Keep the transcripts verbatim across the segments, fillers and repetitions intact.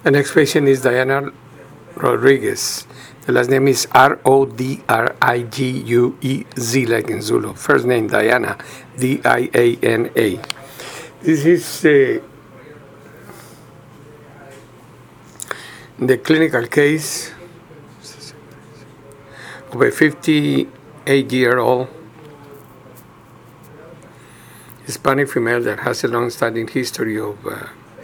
The next patient is Diana Rodriguez. The last name is R O D R I G U E Z, like in Zulu. First name Diana, D I A N A. This is uh, the clinical case of a fifty-eight-year-old Hispanic female that has a long-standing history of uh,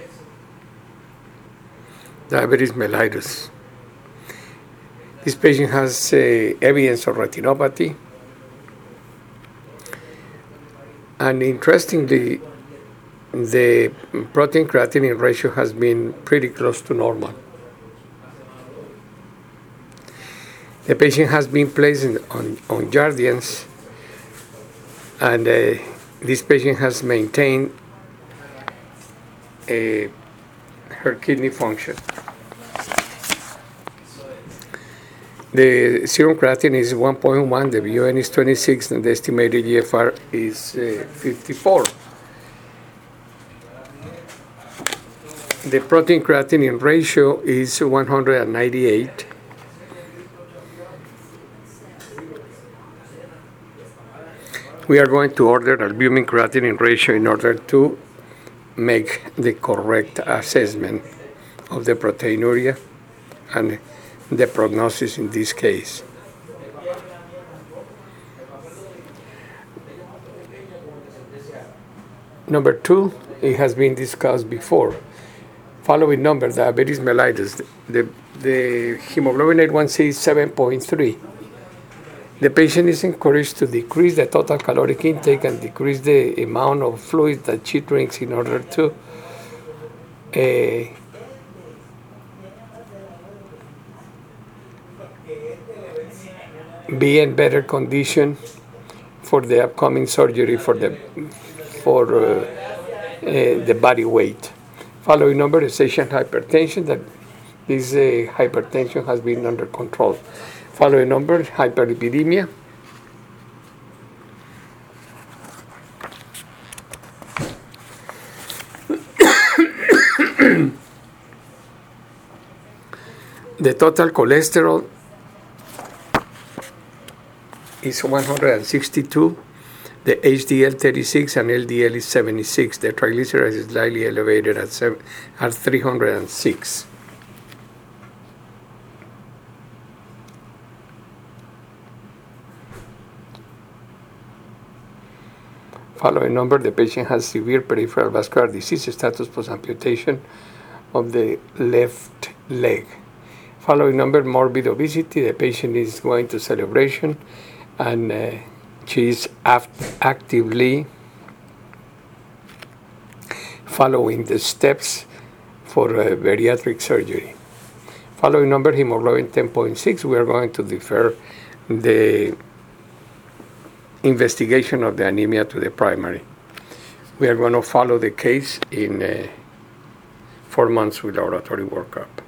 diabetes mellitus. This patient has uh, evidence of retinopathy, and interestingly, the protein creatinine ratio has been pretty close to normal. The patient has been placed in, on, on Jardiance, and uh, this patient has maintained uh, her kidney function. The serum creatinine is one point one, the B U N is twenty-six, and the estimated G F R is uh, fifty-four. The protein creatinine ratio is one hundred ninety-eight. We are going to order albumin creatinine ratio in order to make the correct assessment of the proteinuria and the prognosis in this case. Number two, it has been discussed before. Following number, diabetes mellitus, the, the hemoglobin A one C is seven point three. The patient is encouraged to decrease the total caloric intake and decrease the amount of fluid that she drinks in order to uh, be in better condition for the upcoming surgery for the for uh, uh, the body weight. Following number is essential hypertension, that this uh, hypertension has been under control. Following number, hyperlipidemia. The total cholesterol is one hundred sixty-two. The H D L thirty-six and L D L is seventy-six. The triglycerides is slightly elevated at, seven, at three hundred six. Following number, the patient has severe peripheral vascular disease, status post-amputation of the left leg. Following number, morbid obesity, the patient is going to celebration, and uh, she is act- actively following the steps for uh, bariatric surgery. Following number, hemoglobin ten point six, we are going to defer the investigation of the anemia to the primary. We are going to follow the case in uh, four months with laboratory workup.